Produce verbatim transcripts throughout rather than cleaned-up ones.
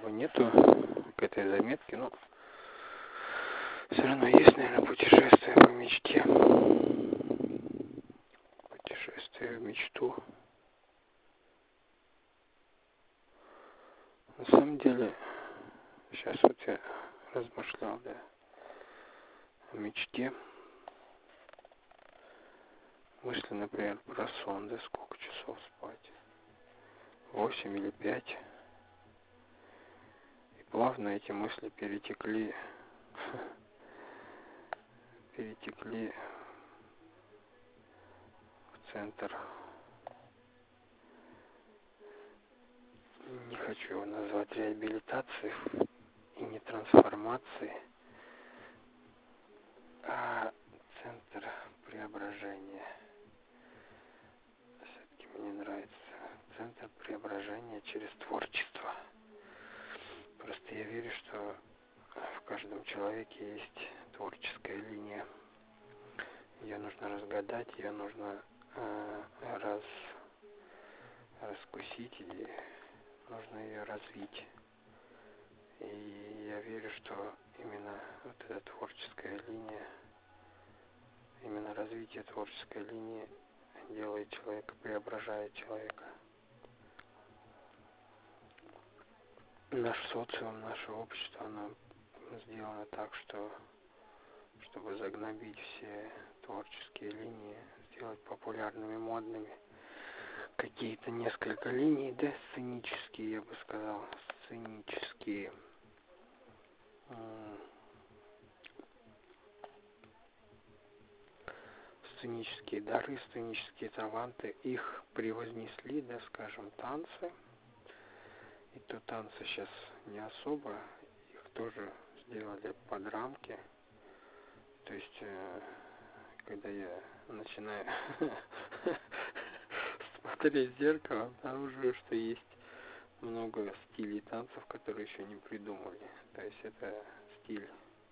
большого нету к этой заметке, но все равно есть, наверное, путешествие по мечте. Путешествие в мечту. На самом деле, сейчас вот я размышлял, да, о мечте. Мысли, например, про сон, да, сколько часов спать. Восемь или пять. И плавно эти мысли перетекли, перетекли в центр. Не хочу его назвать реабилитацией и не трансформацией, а центр преображения. Все-таки мне нравится центр преображения через творчество. Просто я верю, что в каждом человеке есть творческая линия. Ее нужно разгадать, ее нужно э, раз, раскусить, и нужно ее развить. И я верю, что именно вот эта творческая линия, именно развитие творческой линии делает человека, преображает человека. Наш социум, наше общество, оно сделано так, что чтобы загнобить все творческие линии, сделать популярными, модными. Какие-то несколько линий, да, сценические, я бы сказал, сценические. Сценические дары, сценические таланты, их превознесли, да, скажем, танцы. И то танцы сейчас не особо, их тоже сделали под рамки. То есть, э, когда я начинаю смотреть в зеркало, обнаруживаю, что есть много стилей танцев, которые еще не придумали. То есть это стиль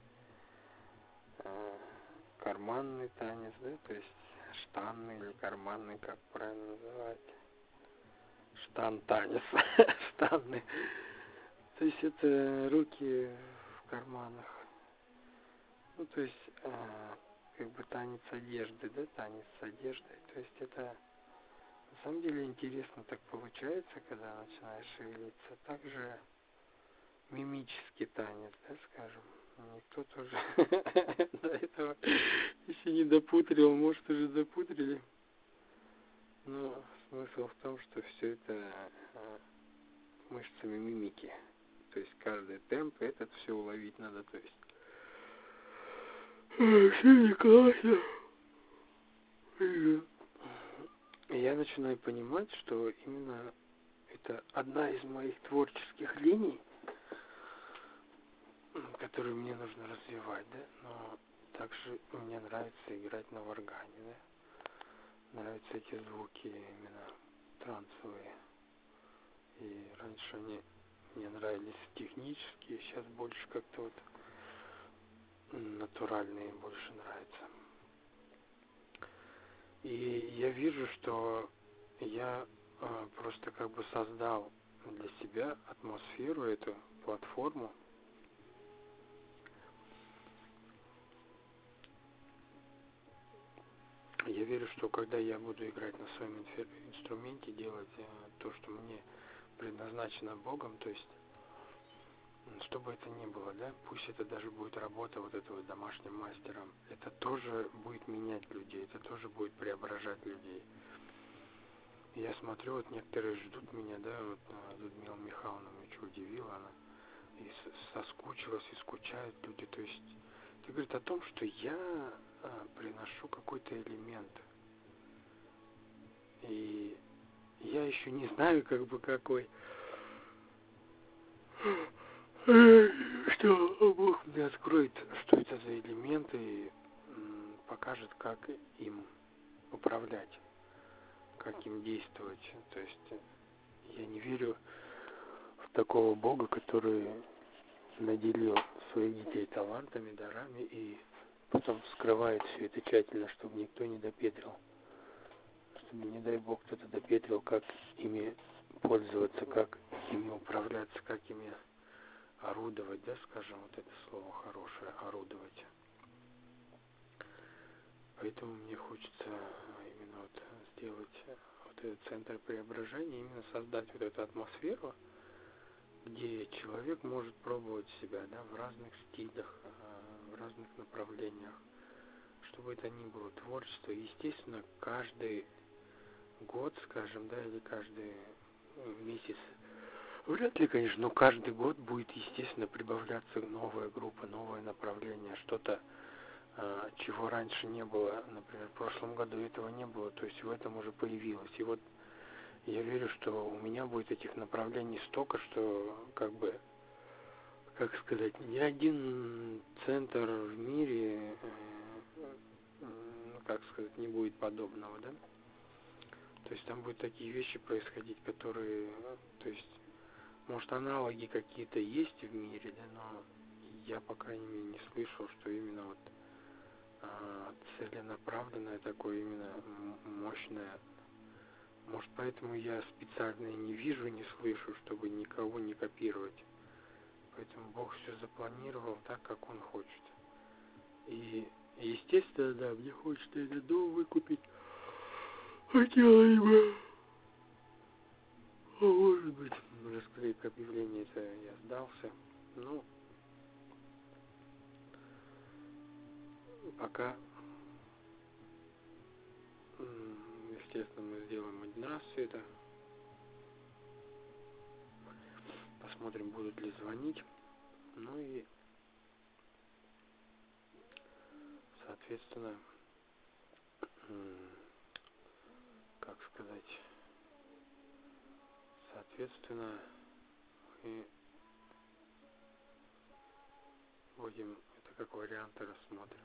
э, карманный танец, да, то есть штанный или карманный, как правильно называть. Штан-танец, штанный. То есть это руки в карманах. Ну, то есть, э, как бы танец одежды, да, танец с одеждой. То есть это на самом деле интересно так получается, когда начинаешь шевелиться. Также мимический танец, да, скажем. Никто тоже до этого еще не допутрил, может, уже допутрили. Но смысл в том, что все это мышцами мимики. То есть каждый темп, этот все уловить надо, то есть. Все классно. И я начинаю понимать, что именно это одна из моих творческих линий, которую мне нужно развивать, да, но также мне нравится играть на варгане, да, нравятся эти звуки именно трансовые, и раньше они мне нравились технические, сейчас больше как-то вот натуральные больше нравятся. И я вижу, что я э, просто как бы создал для себя атмосферу, эту платформу. Я верю, что когда я буду играть на своем инструменте, делать э, то, что мне предназначено Богом, то есть, что бы это ни было, да, пусть это даже будет работа вот этого домашним мастером, это тоже будет менять людей, это тоже будет преображать людей. И я смотрю, вот некоторые ждут меня, да, вот Людмила Михайловна меня что удивила, она и соскучилась, и скучают люди, то есть это говорит о том, что я а, приношу какой-то элемент. И я еще не знаю, как бы, какой, что Бог мне откроет, что это за элементы, и покажет, как им управлять, как им действовать. То есть я не верю в такого Бога, который наделил своих детей талантами, дарами и потом скрывает все это тщательно, чтобы никто не допетрил. Чтобы, не дай Бог, кто-то допетрил, как ими пользоваться, как ими управляться, как ими орудовать, да, скажем, вот это слово хорошее, орудовать. Поэтому мне хочется именно вот сделать вот этот центр преображения, именно создать вот эту атмосферу, где человек может пробовать себя, да, в разных стилях, в разных направлениях, чтобы это ни было творчество. Естественно, каждый год, скажем, да, или каждый месяц, вряд ли, конечно, но каждый год будет, естественно, прибавляться новая группа, новое направление, что-то, чего раньше не было. Например, в прошлом году этого не было, то есть в этом уже появилось. И вот я верю, что у меня будет этих направлений столько, что, как бы, как сказать, ни один центр в мире, ну, как сказать, не будет подобного, да? То есть там будут такие вещи происходить, которые, то есть, может, аналоги какие-то есть в мире, да, но я, по крайней мере, не слышал, что именно вот а, целенаправленное такое, именно мощное. Может, поэтому я специально и не вижу, не слышу, чтобы никого не копировать. Поэтому Бог все запланировал так, как Он хочет. И, естественно, да, мне хочется этот дом выкупить. Хотелось бы. А может быть, раскрыть объявление, это я сдался. Ну, пока, естественно, мы сделаем один раз все это. Посмотрим, будут ли звонить. Ну и, соответственно, как сказать, соответственно, мы будем это как варианты рассмотрим.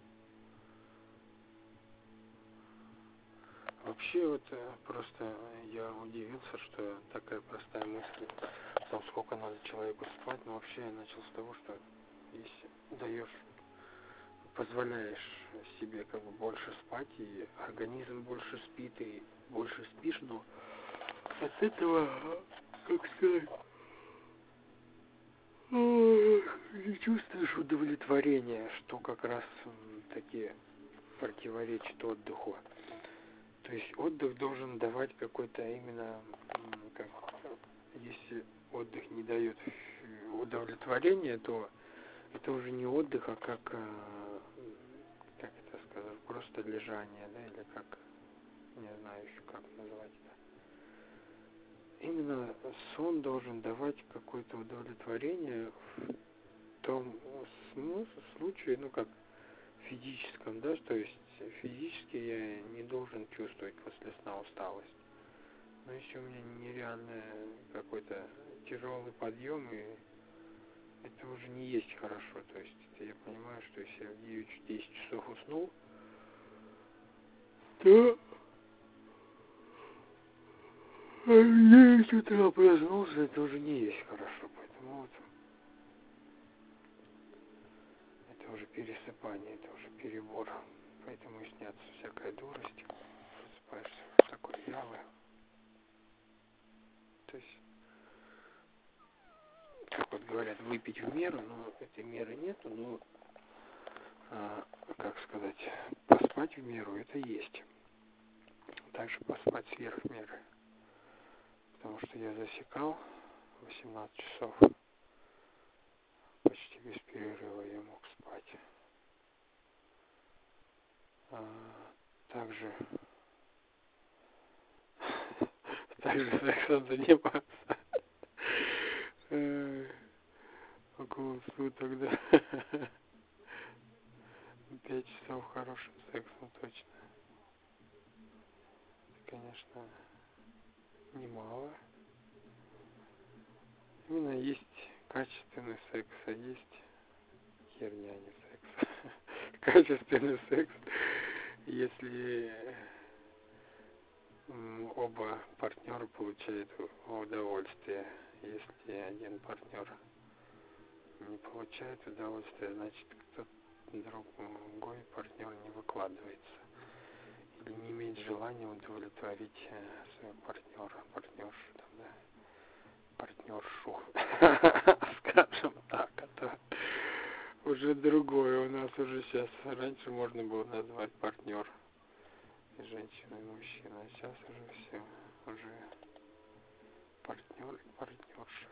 Вообще вот просто я удивился, что такая простая мысль, там сколько надо человеку спать, но вообще я начал с того, что если даешь, позволяешь себе как бы больше спать, и организм больше спит, и больше спишь, но от этого, как сказать, не чувствуешь удовлетворения, что как раз таки противоречит отдыху. То есть отдых должен давать какой-то именно, как, если отдых не дает удовлетворения, то это уже не отдых, а как, как это сказать, просто лежание, да, или как, не знаю еще как назвать это. Именно сон должен давать какое-то удовлетворение в том случае, ну как физическом, да, то есть физически я не должен чувствовать после сна усталость. Но если у меня нереальный какой-то тяжелый подъем, и это уже не есть хорошо. То есть это я понимаю, что если я в девять-десять часов уснул, то в девять утра проснулся, это уже не есть хорошо. Поэтому вот это уже пересыпание, это уже перебор. Поэтому и снятся всякая дурость. Просыпаешься в такой вялый. То есть, как вот говорят, выпить в меру, но этой меры нету, но, а, как сказать, поспать в меру это есть. Также поспать сверх меры. Потому что я засекал восемнадцать часов, почти без перерыва я мог спать. А, также, также сексом заниматься. Около суток, да. Пять часов хорошим сексом точно. Это, конечно, немало. Именно есть качественный секс, а есть херня, не секс. Качественный секс, если оба партнера получают удовольствие. Если один партнер не получает удовольствия, значит кто-то другой партнер не выкладывается. Или не имеет желания удовлетворить своего партнера, партнершу. Там, да. партнершу, скажем так, а то уже другое у нас уже сейчас. Раньше можно было назвать партнер и женщина, и мужчина, а сейчас уже все, уже партнер и партнерша.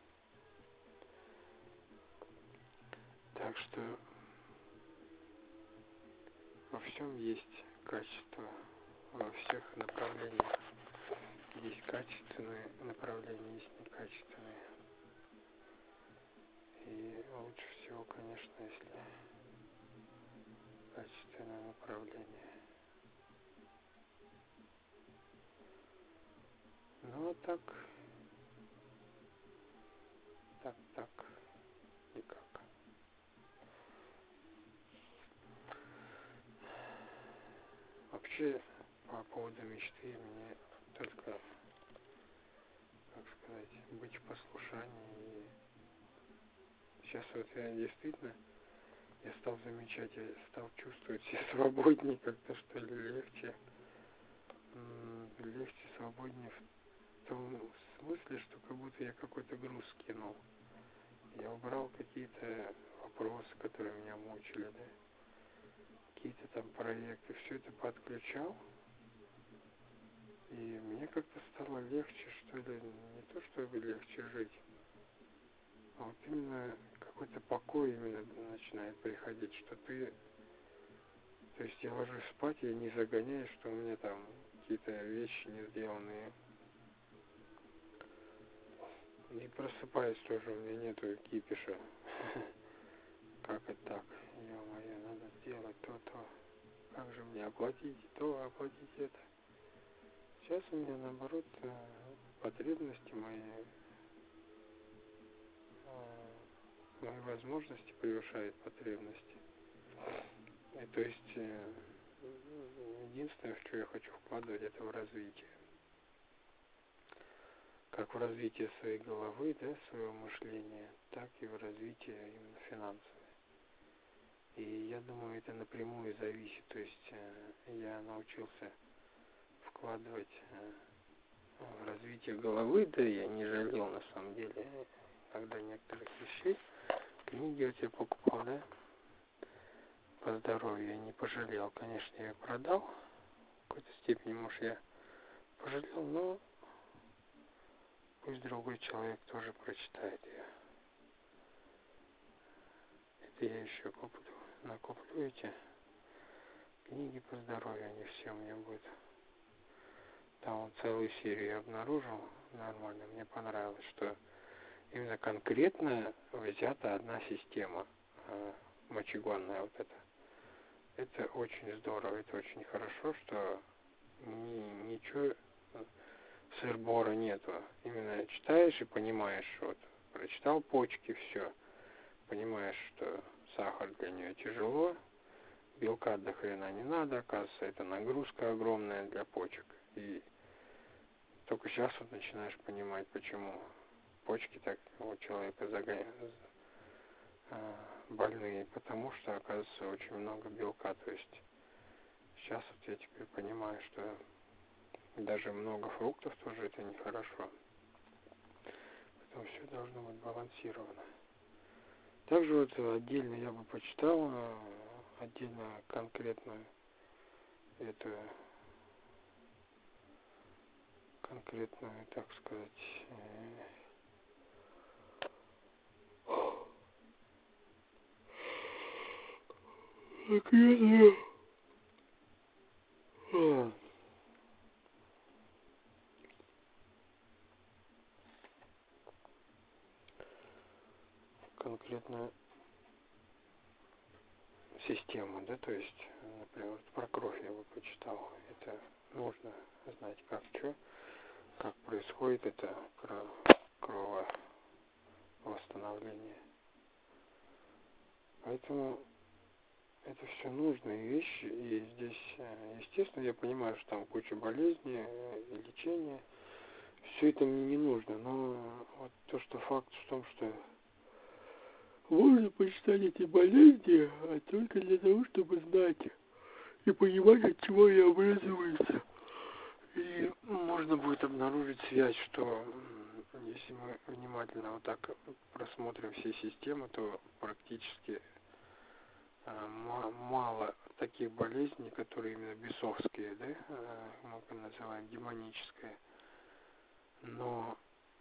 Так что во всем есть качество, во всех направлениях есть качественные направления, есть некачественные. И лучше всего, конечно, если качественное направление. Ну а так, так, так, никак. Вообще, по поводу мечты, мне только, как сказать, быть в послушании. И сейчас вот я действительно, я стал замечать, я стал чувствовать себя свободнее, как-то что ли легче. Легче, свободнее в том смысле, что как будто я какой-то груз скинул. Я убрал какие-то вопросы, которые меня мучили, да, какие-то там проекты, все это подключал. И мне как-то стало легче, что ли, не то чтобы легче жить, а вот именно какой-то покой именно начинает приходить, что ты, то есть я ложусь спать, я не загоняю, что у меня там какие-то вещи не сделанные. И просыпаюсь тоже, у меня нету кипиша. Как это так? Ё-моё, надо сделать то-то. Как же мне оплатить то, оплатить это? Сейчас у меня, наоборот, потребности мои, мои возможности превышают потребности. И то есть, единственное, в что я хочу вкладывать, это в развитие. Как в развитие своей головы, да, своего мышления, так и в развитие именно финансовое. И я думаю, это напрямую зависит. То есть я научился вкладывать в развитие головы, да, я не жалел на самом деле иногда некоторых вещей. Книги вот я покупал, да, по здоровью, я не пожалел. Конечно, я их продал, в какой-то степени, может, я пожалел, но пусть другой человек тоже прочитает ее. Это я еще куплю, накуплю эти книги по здоровью, они все у меня будут. Там вот целую серию я обнаружил, нормально, мне понравилось, что именно конкретно взята одна система, мочегонная вот эта. Это очень здорово, это очень хорошо, что ни, ничего сыр-бора нету. Именно читаешь и понимаешь, вот, прочитал почки, все, понимаешь, что сахар для нее тяжело, белка до хрена не надо, оказывается, это нагрузка огромная для почек. И только сейчас вот начинаешь понимать, почему почки так у человека загоняют, больные, потому что, оказывается, очень много белка. То есть сейчас вот я теперь понимаю, что даже много фруктов тоже это нехорошо. Поэтому все должно быть балансировано. Также вот отдельно я бы почитал, отдельно конкретно это конкретно, так сказать, конкретно конкретную систему, да, то есть, например, про кровь я бы почитал. Это нужно знать, как что, как происходит это крововосстановление. Поэтому это все нужные вещи, и здесь, естественно, я понимаю, что там куча болезней и лечения. Все это мне не нужно, но вот то, что факт в том, что можно почитать эти болезни, а только для того, чтобы знать и понимать, от чего они образуются. И можно будет обнаружить связь, что если мы внимательно вот так просмотрим все системы, то практически э, мало таких болезней, которые именно бесовские, да, э, мы называем демонические. Но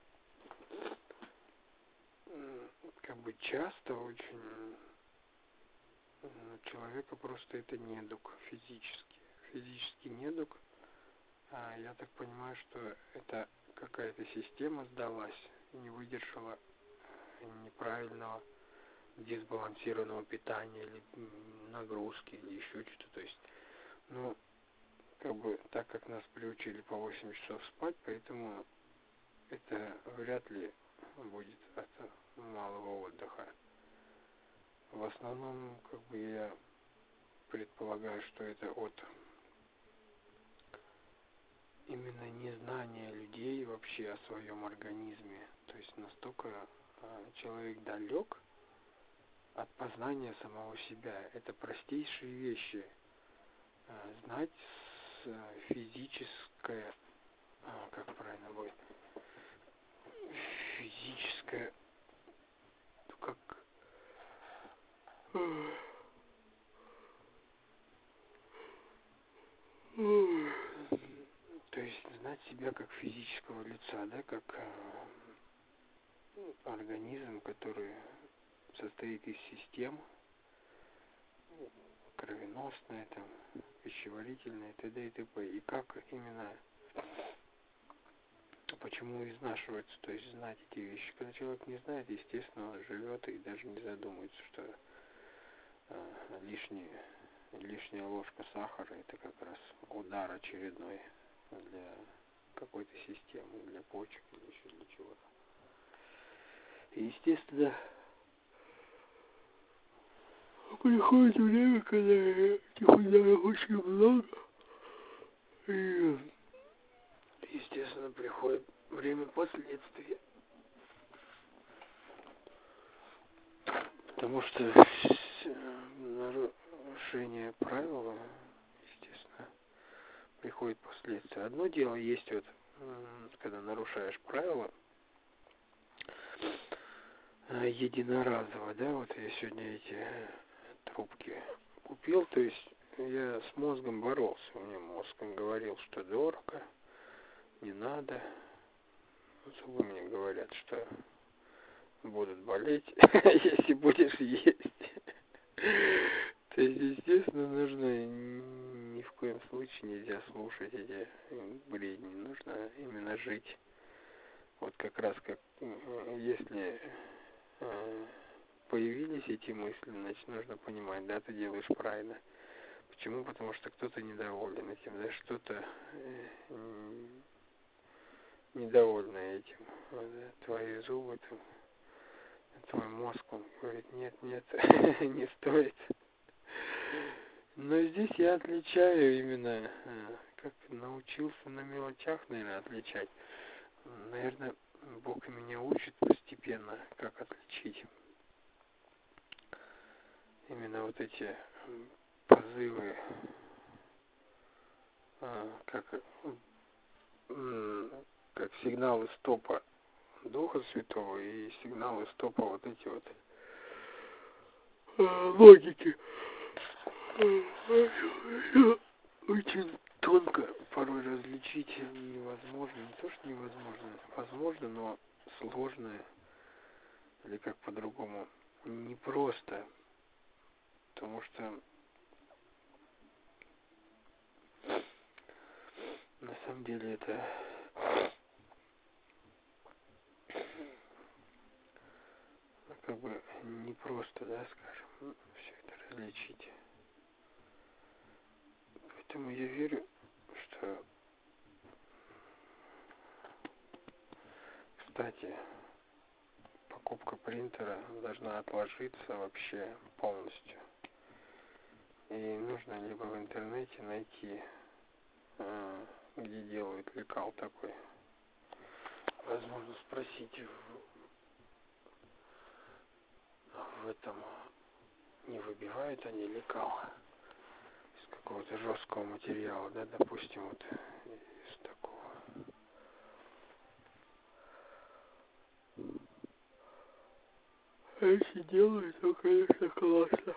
э, как бы часто очень э, человека просто это недуг физически. Физический недуг. А я так понимаю, что это какая-то система сдалась, не выдержала неправильного, дисбалансированного питания или нагрузки или еще что-то. То есть, ну, как бы так как нас приучили по восемь часов спать, поэтому это вряд ли будет от малого отдыха. В основном, как бы я предполагаю, что это от именно незнание людей вообще о своем организме. То есть настолько э, человек далек от познания самого себя. Это простейшие вещи. Э, знать с, э, физическое, э, как правильно будет, физическое, как... То есть знать себя как физического лица, да, как э, организм, который состоит из систем, кровеносная, там, пищеварительная, т.д. и т.п. И как именно, почему изнашивается, то есть знать эти вещи. Когда человек не знает, естественно, он живет и даже не задумывается, что э, лишний, лишняя ложка сахара — это как раз удар очередной для какой-то системы, для почек или еще для чего-то. И, естественно, приходит время, когда этих ударов очень много, и, естественно, приходит время последствий. Потому что нарушение правил, естественно, приходит последствия. Одно дело есть вот, когда нарушаешь правила единоразово, да, вот я сегодня эти трубки купил, то есть я с мозгом боролся, у меня мозг говорил, что дорого, не надо. Зубы мне говорят, что будут болеть, если будешь есть. То есть, естественно, нужно ни в коем случае нельзя слушать эти бредни, нужно именно жить. Вот как раз как если появились эти мысли, значит, нужно понимать, да, ты делаешь правильно. Почему? Потому что кто-то недоволен этим, да, что-то э, недовольно этим. Вот, да, твои зубы, там, твой мозг, он говорит, нет, нет, не стоит. Но здесь я отличаю именно, как научился на мелочах, наверное, отличать. Наверное, Бог меня учит постепенно, как отличить именно вот эти позывы, как, как сигналы стопа Духа Святого и сигналы стопа вот эти вот логики. Очень тонко порой различить невозможно. Не то, что невозможно, возможно, но сложно, или как по-другому, непросто. Потому что на самом деле это как бы непросто, да, скажем, все это различить. Поэтому я верю, что, кстати, покупка принтера должна отложиться вообще полностью. И нужно либо в интернете найти, где делают лекал такой. Возможно, спросить в, в этом, не выбивают они лекал из какого-то жесткого материала, да, допустим, вот из такого. А если делают, то, конечно, классно.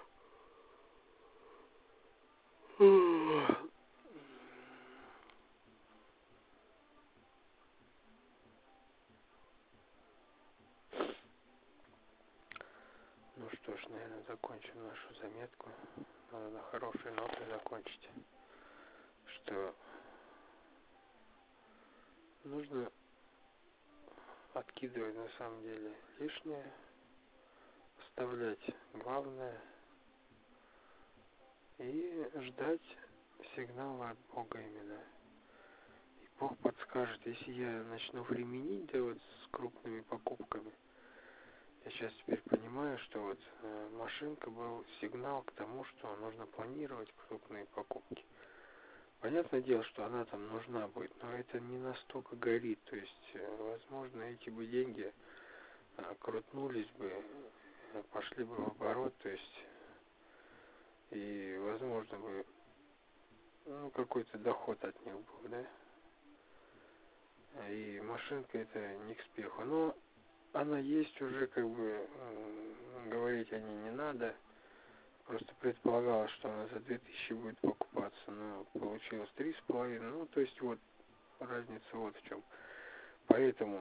Ну что ж, наверное, закончим нашу заметку. Надо на хорошей ноте закончить. Что нужно откидывать на самом деле лишнее, оставлять главное и ждать сигнала от Бога именно. И Бог подскажет, если я начну временить, да, вот с крупными покупками. Я сейчас теперь понимаю, что вот э, машинка был сигнал к тому, что нужно планировать крупные покупки. Понятное дело, что она там нужна будет, но это не настолько горит. То есть, э, возможно, эти бы деньги э, крутнулись бы, э, пошли бы в оборот, то есть, и, возможно, бы, ну, какой-то доход от них был, да? И машинка это не к спеху. Но она есть уже, как бы, говорить о ней не надо. Просто предполагалось, что она за две тысячи будет покупаться, но получилось три с половиной. Ну, то есть, вот, разница вот в чем. Поэтому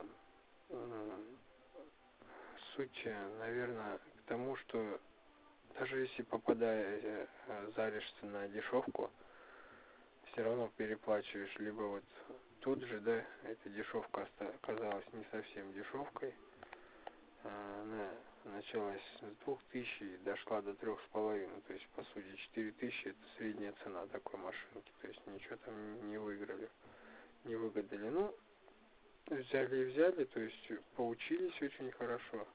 суть, наверное, к тому, что даже если попадая, заришься на дешевку, все равно переплачиваешь, либо вот тут же, да, эта дешевка оказалась не совсем дешевкой. Она началась с двух тысяч и дошла до трех с половиной, то есть, по сути, четыре тысячи это средняя цена такой машинки, то есть, ничего там не выиграли, не выгадали. Ну, взяли и взяли, то есть, поучились очень хорошо,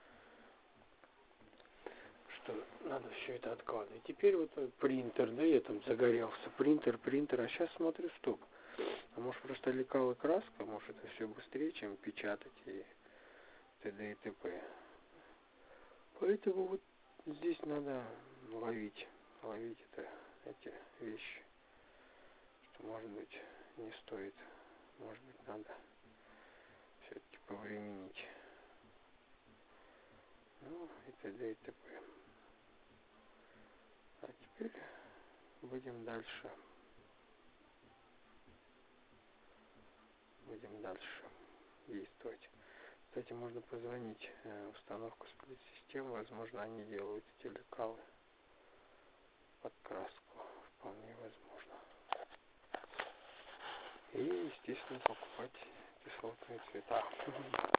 что надо все это откладывать. Теперь вот принтер, да, я там загорелся, принтер, принтер, а сейчас смотрю, стоп. А может просто лекала краска, может это все быстрее, чем печатать и т.д. и т.п. Поэтому вот здесь надо ловить, ловить это, эти вещи, что может быть не стоит, может быть надо все-таки повременить. Ну и т.д. и т.п. А теперь будем дальше, будем дальше действовать. Кстати, можно позвонить э, установку сплит-систем, возможно, они делают эти лекалы под краску, вполне возможно. И, естественно, покупать кислотные цвета.